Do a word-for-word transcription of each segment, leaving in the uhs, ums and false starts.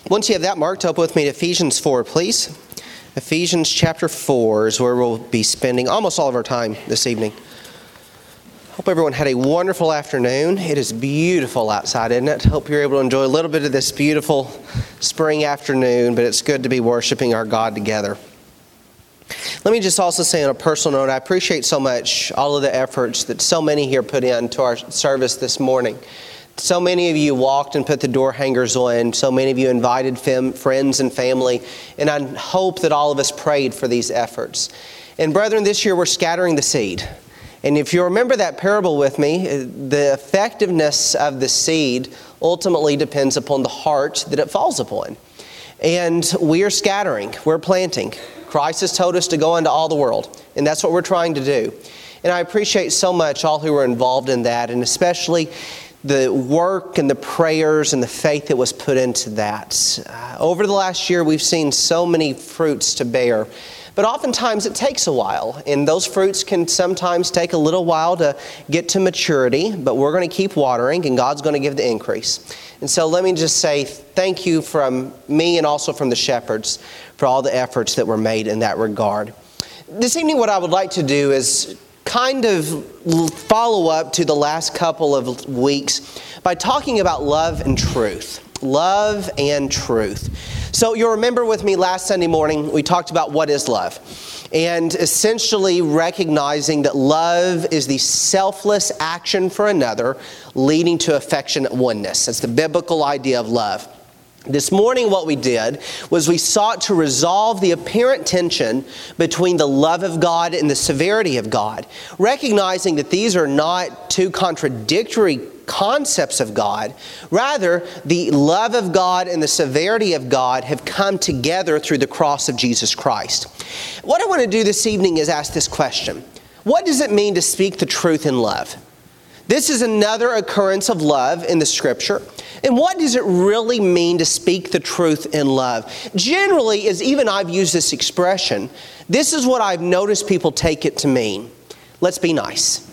Once you have that marked, up with me to Ephesians four, please. Ephesians chapter four is where we'll be spending almost all of our time this evening. Hope everyone had a wonderful afternoon. It is beautiful outside, isn't it? Hope you're able to enjoy a little bit of this beautiful spring afternoon, but it's good to be worshiping our God together. Let me just also say on a personal note, I appreciate so much all of the efforts that so many here put into our service this morning. So many of you walked and put the door hangers on. So many of you invited fam- friends and family. And I hope that all of us prayed for these efforts. And brethren, this year we're scattering the seed. And if you remember that parable with me, the effectiveness of the seed ultimately depends upon the heart that it falls upon. And we are scattering. We're planting. Christ has told us to go into all the world. And that's what we're trying to do. And I appreciate so much all who were involved in that, and especially the work and the prayers and the faith that was put into that. Uh, over the last year, we've seen so many fruits to bear. But oftentimes it takes a while, and those fruits can sometimes take a little while to get to maturity, but we're going to keep watering, and God's going to give the increase. And so let me just say thank you from me and also from the shepherds for all the efforts that were made in that regard. This evening, what I would like to do is kind of follow up to the last couple of weeks by talking about love and truth. Love and truth. So you'll remember with me last Sunday morning, we talked about what is love. And essentially recognizing that love is the selfless action for another leading to affectionate oneness. That's the biblical idea of love. This morning what we did was we sought to resolve the apparent tension between the love of God and the severity of God, recognizing that these are not two contradictory concepts of God. Rather, the love of God and the severity of God have come together through the cross of Jesus Christ. What I want to do this evening is ask this question. What does it mean to speak the truth in love? This is another occurrence of love in the Scripture. And what does it really mean to speak the truth in love? Generally, as even I've used this expression, this is what I've noticed people take it to mean. Let's be nice.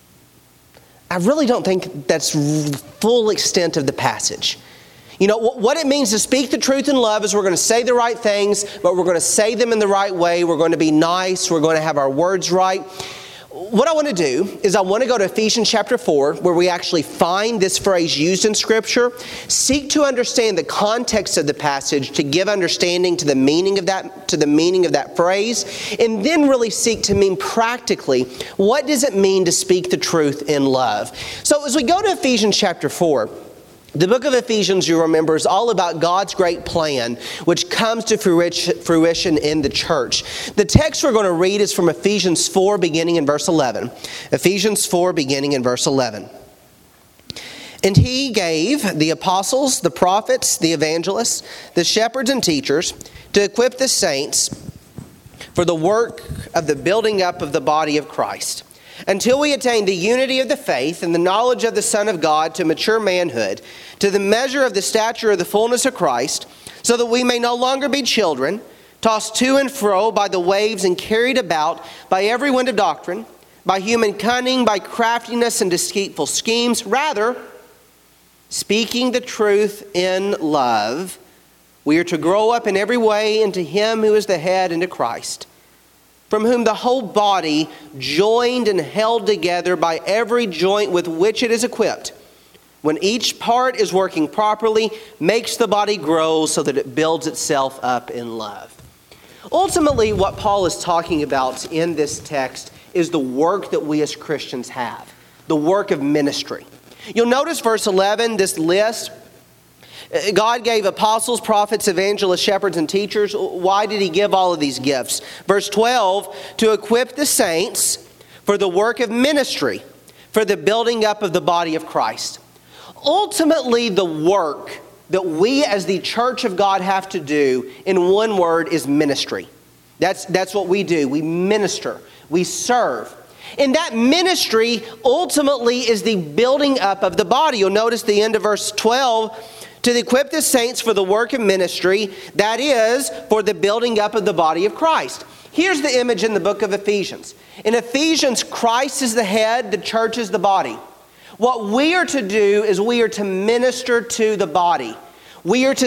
I really don't think that's the full extent of the passage. You know, what it means to speak the truth in love is we're going to say the right things, but we're going to say them in the right way. We're going to be nice. We're going to have our words right. What I want to do is I want to go to Ephesians chapter four, where we actually find this phrase used in Scripture, seek to understand the context of the passage to give understanding to the meaning of that, to the meaning of that phrase, and then really seek to mean practically, what does it mean to speak the truth in love? So as we go to Ephesians chapter four, the book of Ephesians, you remember, is all about God's great plan, which comes to fruition in the church. The text we're going to read is from Ephesians four, beginning in verse eleven. Ephesians four, beginning in verse eleven. And he gave the apostles, the prophets, the evangelists, the shepherds and teachers to equip the saints for the work of the building up of the body of Christ, until we attain the unity of the faith and the knowledge of the Son of God, to mature manhood, to the measure of the stature of the fullness of Christ, so that we may no longer be children, tossed to and fro by the waves and carried about by every wind of doctrine, by human cunning, by craftiness and deceitful schemes. Rather, speaking the truth in love, we are to grow up in every way into Him who is the head, into Christ, from whom the whole body, joined and held together by every joint with which it is equipped, when each part is working properly, makes the body grow so that it builds itself up in love. Ultimately, what Paul is talking about in this text is the work that we as Christians have, the work of ministry. You'll notice verse eleven, this list. God gave apostles, prophets, evangelists, shepherds, and teachers. Why did He give all of these gifts? Verse twelve, to equip the saints for the work of ministry, for the building up of the body of Christ. Ultimately, the work that we as the church of God have to do, in one word, is ministry. That's, that's what we do. We minister. We serve. And that ministry ultimately is the building up of the body. You'll notice the end of verse twelve, to equip the saints for the work of ministry, that is, for the building up of the body of Christ. Here's the image in the book of Ephesians. In Ephesians, Christ is the head, the church is the body. What we are to do is we are to minister to the body. We are to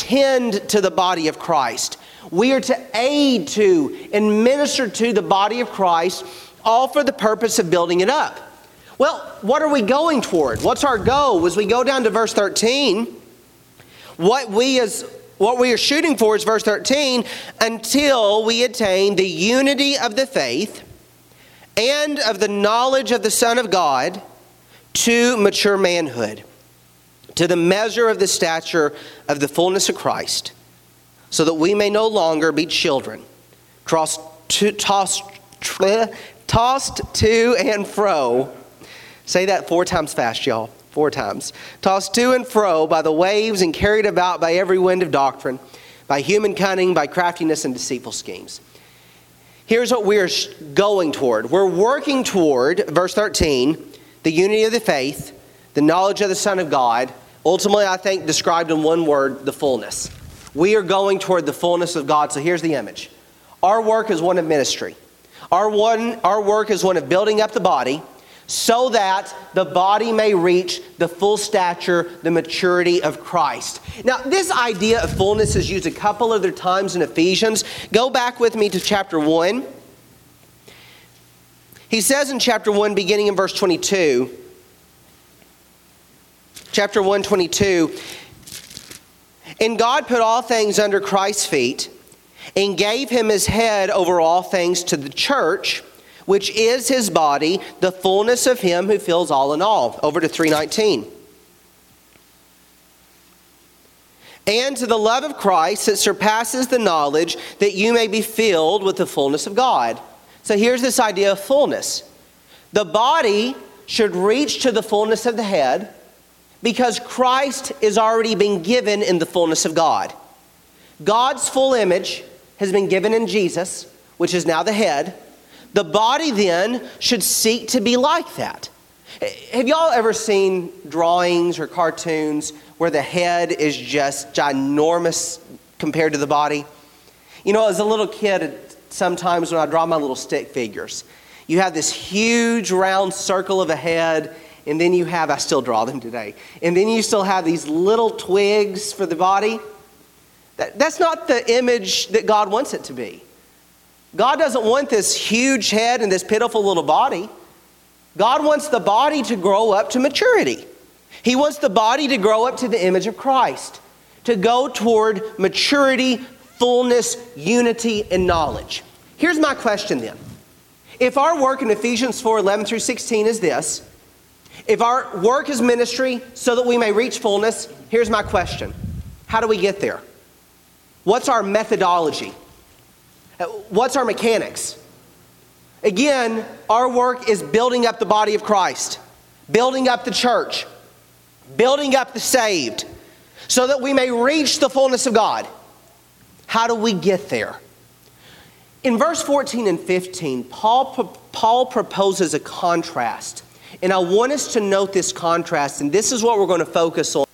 tend to the body of Christ. We are to aid to and minister to the body of Christ, all for the purpose of building it up. Well, what are we going toward? What's our goal? As we go down to verse thirteen, what we as what we are shooting for is verse thirteen, until we attain the unity of the faith and of the knowledge of the Son of God, to mature manhood, to the measure of the stature of the fullness of Christ, so that we may no longer be children, tossed to, tossed, tossed to and fro. Say that four times fast, y'all. Four times. Tossed to and fro by the waves and carried about by every wind of doctrine, by human cunning, by craftiness and deceitful schemes. Here's what we're going toward. We're working toward, verse thirteen, the unity of the faith, the knowledge of the Son of God, ultimately, I think, described in one word, the fullness. We are going toward the fullness of God. So here's the image. Our work is one of ministry. Our, one, our work is one of building up the body, so that the body may reach the full stature, the maturity of Christ. Now, this idea of fullness is used a couple other times in Ephesians. Go back with me to chapter one. He says in chapter one, beginning in verse twenty-two, chapter one, twenty-two, and God put all things under Christ's feet, and gave him his head over all things to the church, which is his body, the fullness of him who fills all in all. Over to three nineteen. And to the love of Christ that surpasses the knowledge, that you may be filled with the fullness of God. So here's this idea of fullness. The body should reach to the fullness of the head because Christ is already been given in the fullness of God. God's full image has been given in Jesus, which is now the head. The body then should seek to be like that. Have y'all ever seen drawings or cartoons where the head is just ginormous compared to the body? You know, as a little kid, sometimes when I draw my little stick figures, you have this huge round circle of a head, and then you have, I still draw them today, and then you still have these little twigs for the body. That, that's not the image that God wants it to be. God doesn't want this huge head and this pitiful little body. God wants the body to grow up to maturity. He wants the body to grow up to the image of Christ, to go toward maturity, fullness, unity, and knowledge. Here's my question then. If our work in Ephesians four, eleven through sixteen is this, if our work is ministry so that we may reach fullness, here's my question. How do we get there? What's our methodology? What's our mechanics? Again, our work is building up the body of Christ, building up the church, building up the saved, so that we may reach the fullness of God. How do we get there? In verse fourteen and fifteen, Paul, Paul proposes a contrast. And I want us to note this contrast, and this is what we're going to focus on.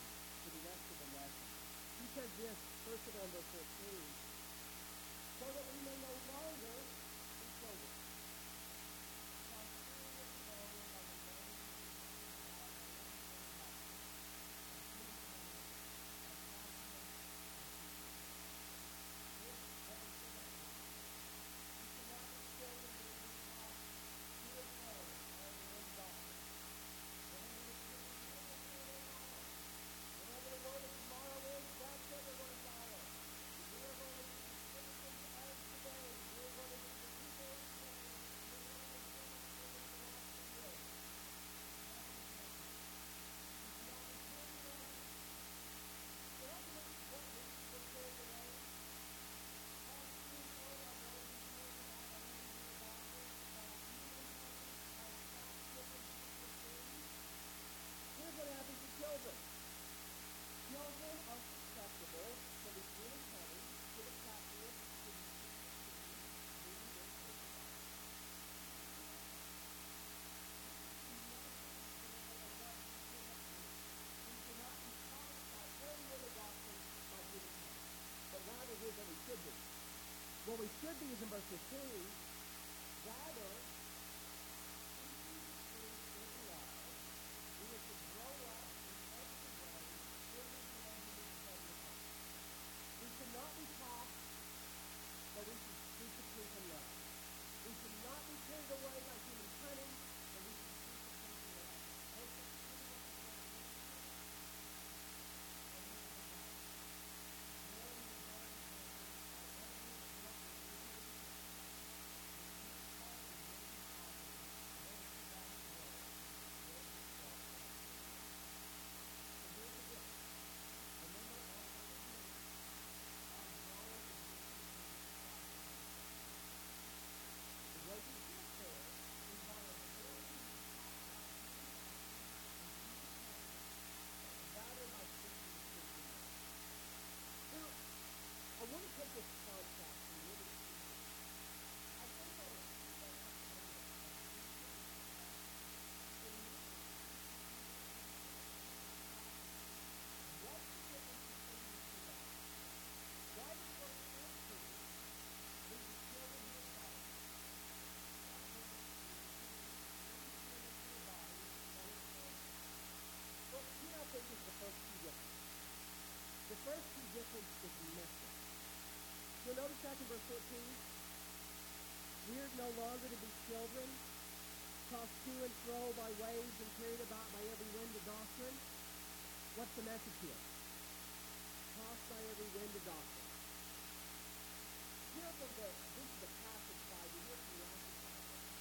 What we should be is in verse fifteen, rather, we are to grow up in every way, in the man who is consequence is message. You'll notice back in verse fourteen, we're no longer to be children, tossed to and fro by waves and carried about by every wind of doctrine. What's the message here? Tossed by every wind of doctrine. Here from the, this is the passage side, you hear from the opposite side.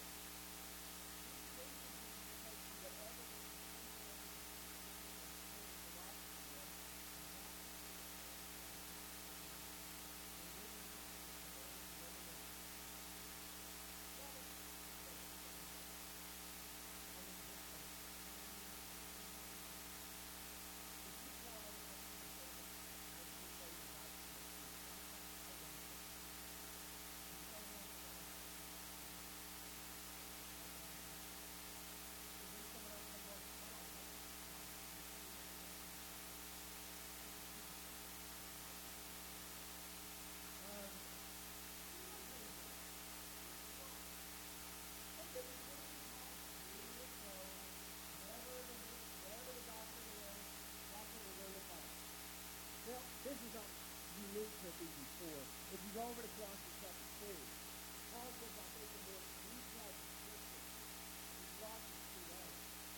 Well, this is not unique to Ephesians four. If you go over to Colossians chapter two, Paul says, I think, a more detailed description in Colossians two eight.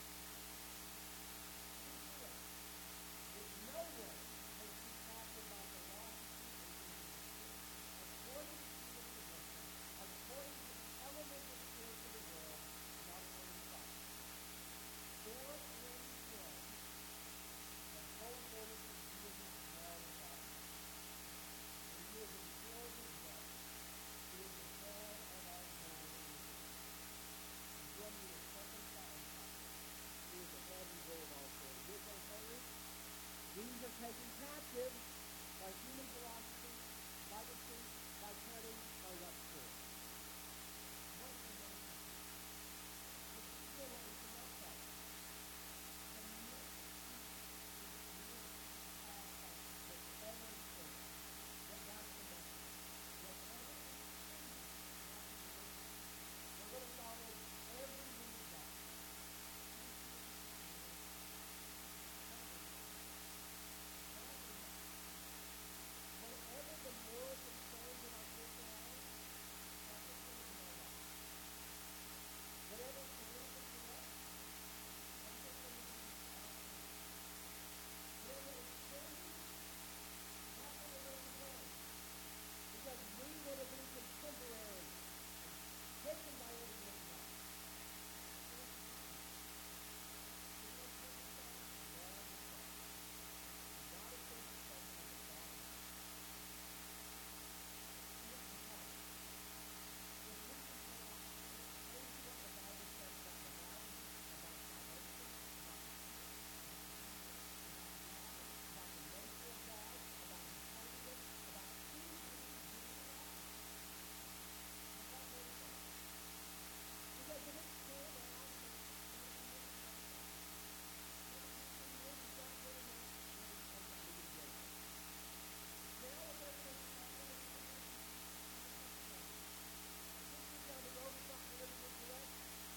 That no one can be captured by the lost according to the tradition, according to the elemental spirits of the world, not according to Christ. For in him, the whole fullness of Jesus dwells in God. And he is instilled in death. He is the head of our body. And when we are circumcised, he is the head and rule of all things. Here's what I'm telling you. These are taken captive by human philosophy, by deceit, by cunning, by what for? What's the name? This is what we can not talk about. And this whatever is true, that that's the message. Whatever is true, that's the message. We're going to follow every word of God. Whatever the moral concerns in our Christian life, that's what we're going to know about. Whatever is politically correct, that's what we're going to know about. Whatever is trendy, that's what we're going to do. Because we want to be contemporary and taken by every word of God. Not a certain section of the God. Here's the point. If we can say, what the Bible says about the Bible, about salvation, about the about the nature of God, about His holiness, about who He is in us. That's not what it says. Because if it's turned out, now we're going to this is down the road, it's not politically correct.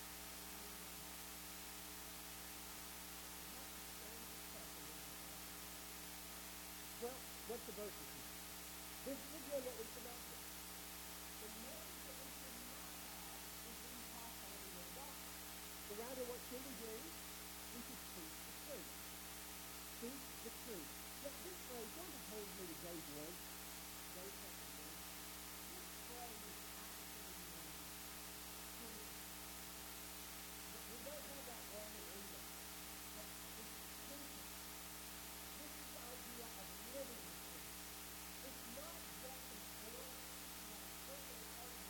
Well, what's the verse here? This is again what we should not do. The message that we should not have is being taught by every word of God. So rather, what should we do? We should speak the truth. Speak the truth. Look, this phrase, don't have told me to James one. James chapter one. This phrase is actually means truth. We don't have that wrong in English. But it's truth. This is the idea of living the truth. It's not just some story, you know, certain part of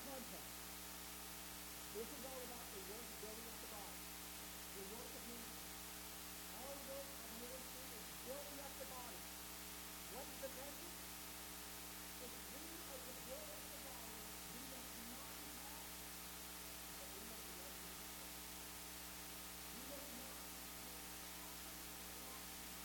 context, this is all about the work of building up the body. The work of ministry. Our work of ministry is building up the body. What is the message? If we are to build up the body, we must not be taught, but we must love Jesus Christ. We must not be taught,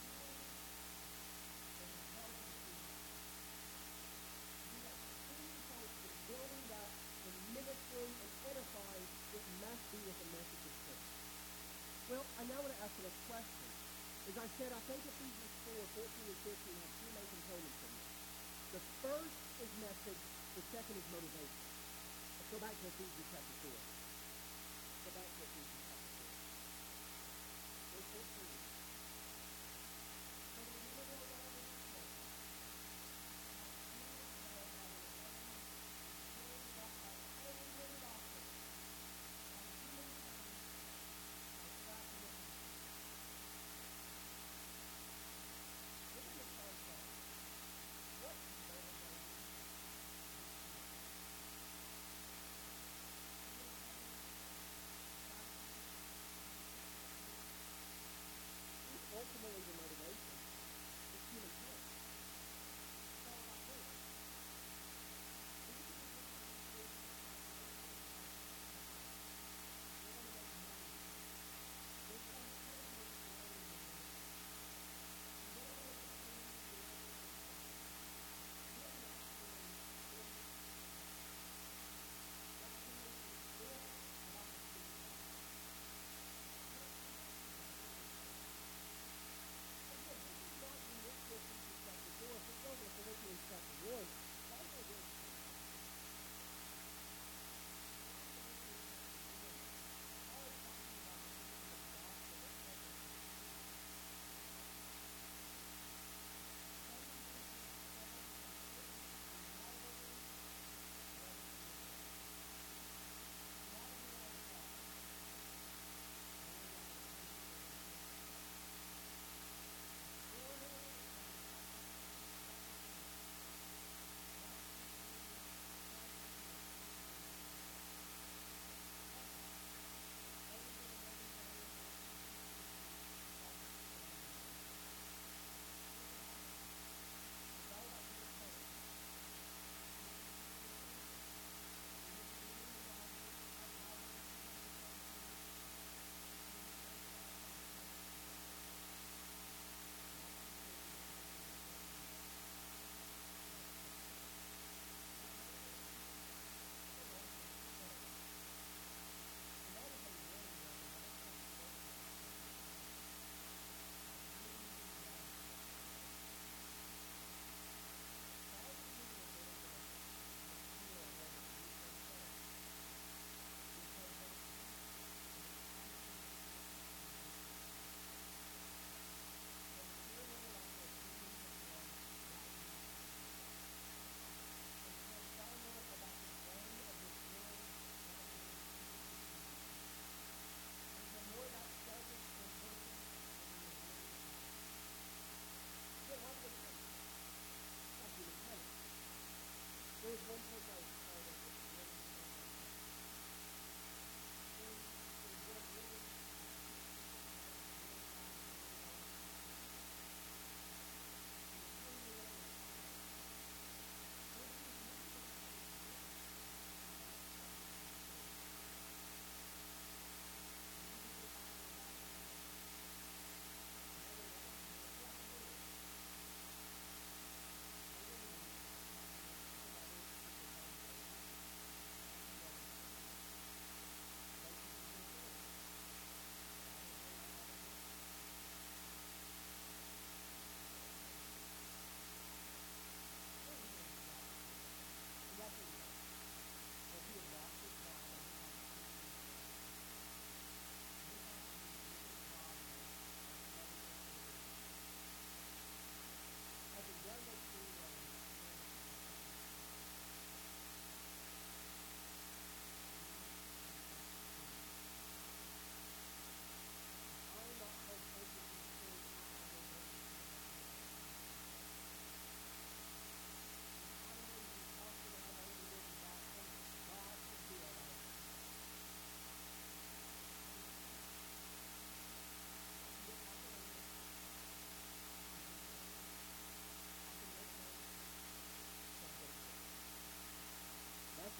but love Jesus. We are seeing folks in building up and ministering and edifying. It must be with the message of truth. Well, I now want to ask you a question. As I said, I think Ephesians four, fourteen and fifteen have two main components in this. The first is message, the second is motivation. Let's go back to Ephesians chapter four. Let's go back to Ephesians chapter four. Verse fourteen. So that you may know all this is known. How Jesus knows how to love you, and carry out by every doctrine, by human terms, by sacrament. Look at the context. What is motivating?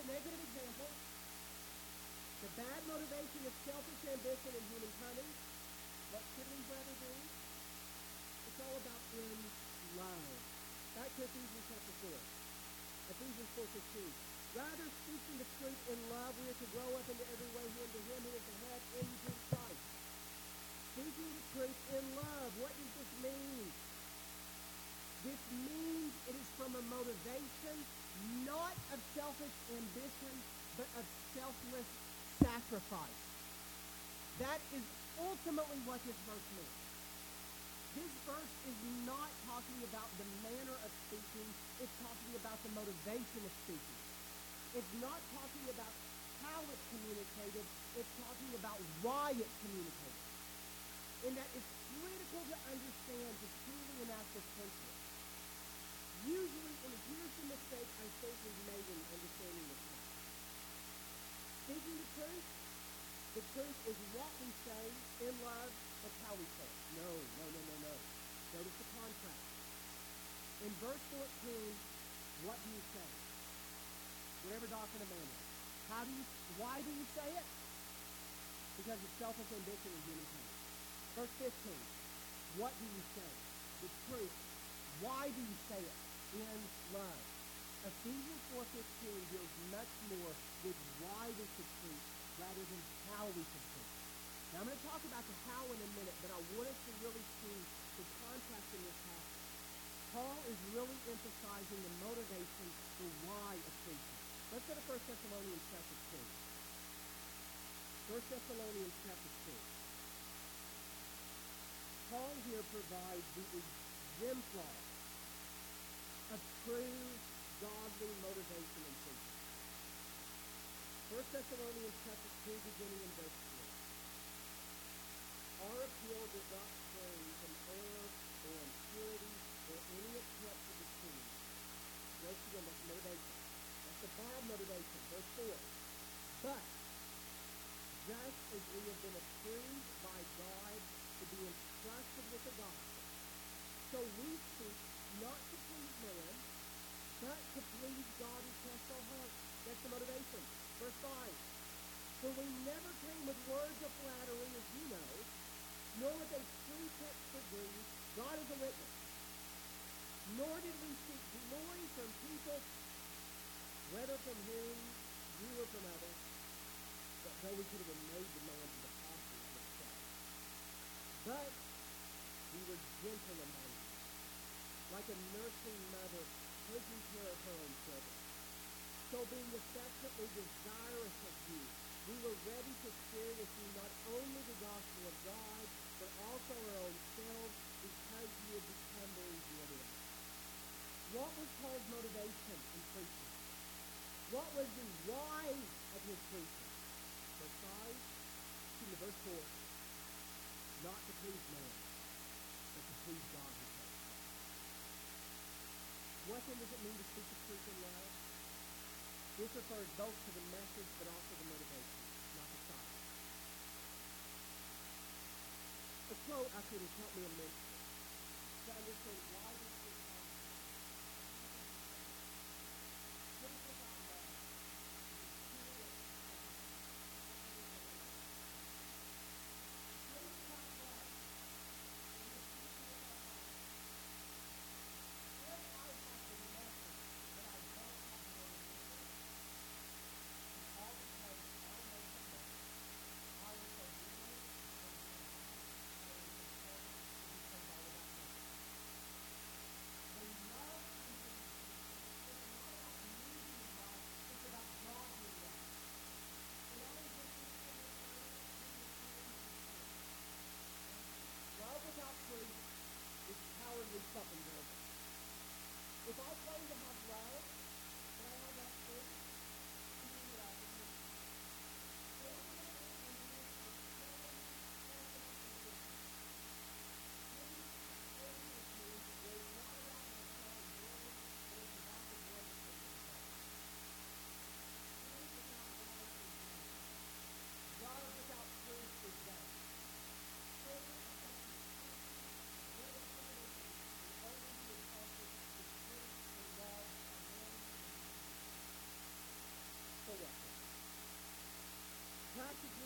the negative example. The bad motivation is selfish ambition and human cunning. What should we rather do? It's all about in love. Back to Ephesians chapter four. Ephesians four fifteen. Rather, speaking the truth in love, we are to grow up into every way into him who is the head, into Christ. Speaking the truth in love. What does this mean? This means it is from a motivation not of selfish ambition, but of selfless sacrifice. That is ultimately what this verse means. This verse is not talking about the manner of speaking. It's talking about the motivation of speaking. It's not talking about how it's communicated. It's talking about why it's communicated. And that it's critical to understand to truly enact this principle. Usually, and here's the mistake I think we've made in understanding this passage. Speaking the truth, the truth is what we say in love, it's how we say it. No, no, no, no, no. Notice the contrast. In verse fourteen, what do you say? Whatever doctrine of man is. How do you, why do you say it? Because of selfish ambition and human cunning. Verse fifteen, what do you say? The truth. Why do you say it? In love. Ephesians four fifteen deals much more with why we should preach rather than how we should preach. Now I'm going to talk about the how in a minute, but I want us to really see the contrast in this passage. Paul is really emphasizing the motivation for why of preaching. Let's go to First Thessalonians chapter two. First Thessalonians chapter two. Paul here provides the exemplar of true godly motivation in preaching. First Thessalonians chapter two, beginning in verse three. Our appeal does not spring from error or impurity or any attempt to deceive. Once again, that's motivation. That's the bad motivation. Verse four. But just as we have been approved by God to be entrusted with the gospel, so we speak not to please man, but to please God who tests our hearts. That's the motivation. Verse five. For we never came with words of flattery, as you know, nor with a pretext for greed. God is a witness. Nor did we seek glory from people, whether from whom, you or from others, but though we could have been made demands of the apostles of Christ. But we were gentle among you, like a nursing mother taking care of her own children. So being affectionately desirous of you, we were ready to share with you not only the gospel of God, but also our own selves, because you had become very dear to us. What was Paul's motivation in preaching? What was the why of his preaching? Verse five, excuse me, verse four, not to please man, but to please God who tells us. What then does it mean to speak the truth in love? This refers both to the message but also the motivation, not the style. A quote I could have helped me immensely to understand why this is happening.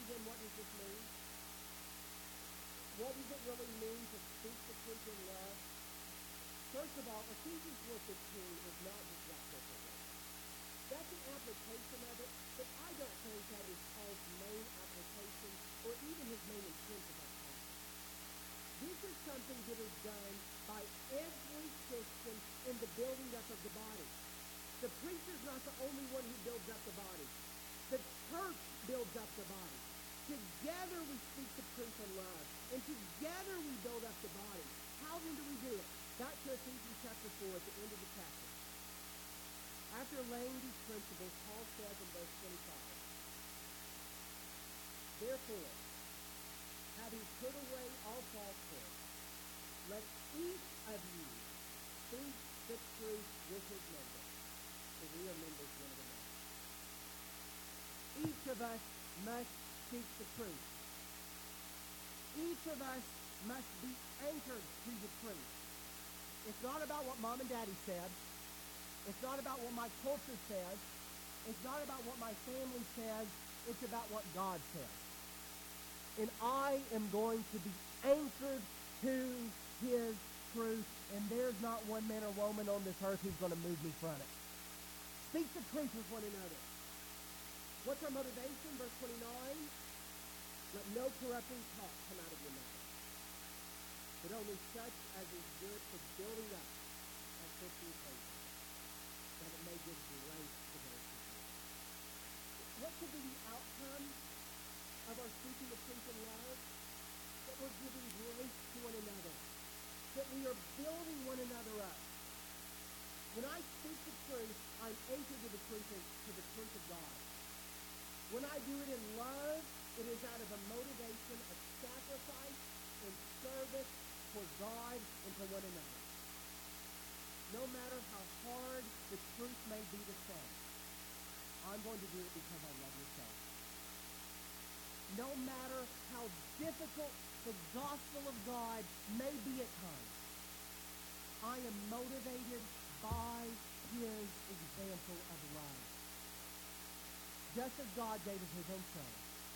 again, what does this mean? What does it really mean to speak the truth in love? First of all, Ephesians four fifteen is not just that purpose. That's an application of it, but I don't think that is Paul's main application or even his main intent of that passage. This is something that is done by every Christian in the building up of the body. The preacher is not the only one who builds up the body. The church builds up the body. Together we speak the truth in love. And together we build up the body. How then do we do it? Back to Ephesians chapter four at the end of the chapter. After laying these principles, Paul says in verse twenty-five, therefore, having put away all falsehood, let each of you speak the truth with his neighbor, for we are members one of another. Each of us must speak the truth. Each of us must be anchored to the truth. It's not about what mom and daddy said. It's not about what my culture says. It's not about what my family says. It's about what God says. And I am going to be anchored to his truth, and there's not one man or woman on this earth who's going to move me from it. Speak the truth with one another. What's our motivation? Verse twenty-nine. Let no corrupting talk come out of your mouth, but only such as is good for building up as fits the occasion, that it may give grace to those who hear. What could be the outcome of our speaking the truth in love? That we're giving grace to one another, that we are building one another up. When I speak the truth, I'm anchored to the truth of, to the truth of God. When I do it in love, it is out of a motivation of sacrifice and service for God and for one another. No matter how hard the truth may be to say, I'm going to do it because I love your son. No matter how difficult the gospel of God may be at times, I am motivated by his example of love. Just as God gave us his own son,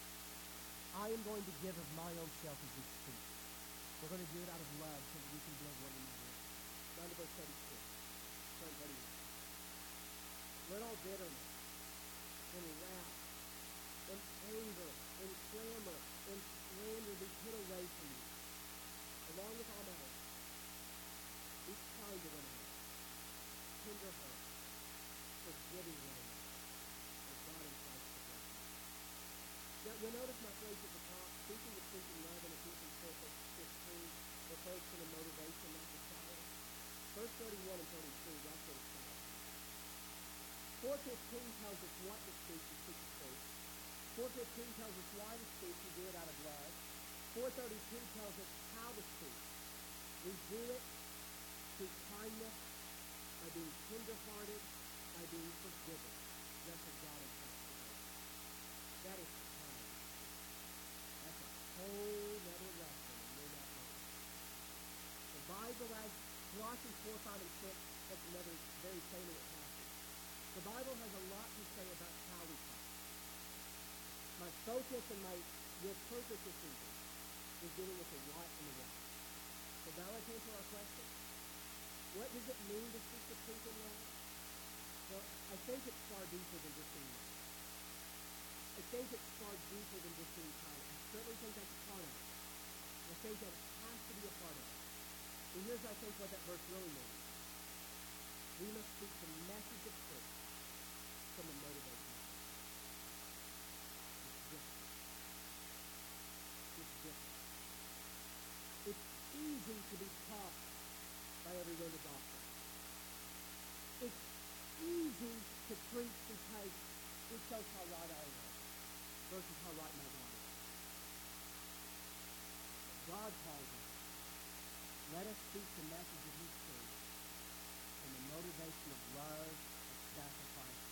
I am going to give of my own self as we speak. We're going to do it out of love so that we can build one another. Down to verse thirty-two. Verse thirty-one. Let all bitterness and wrath and anger and clamor and slander be put away from you, along with all malice. Be kind to one another, tender heart, forgiving one another, as God in Christ forgave you. Now, you'll notice my phrase at the top, speaking the truth in love in Ephesians four fifteen refers to the motivation, not the desire. Verse thirty-one and thirty-two, that's what it's about. four fifteen tells us what to speak, to speak the truth. four fifteen tells us why to speak, to do it out of love. four thirty-two tells us how to speak. We do it through kindness, by being tender-hearted, by being forgiving, just as God in Christ forgave. That is kind. That's a whole other lesson, and we're not learning. The Bible, as Colossians four, five, and six, that's another very salient passage. The Bible has a lot to say about how we talk. My focus and my real purpose this evening is dealing with the what and the why. So now let's answer our question. What does it mean to speak the truth in love? Well, I think it's far deeper than just being love. I think it's far deeper than just being kind. I certainly think that's a part of it. I think that has to be a part of it. And here's, I think, what that verse really means. We must speak the message of truth from the motivation of God. It's different. It's different. It's easy to be taught by every wind of doctrine. It's easy to preach because it shows how right I am versus how right my God is. But God calls us. Let us speak the message of his truth from the motivation of love, of sacrifice,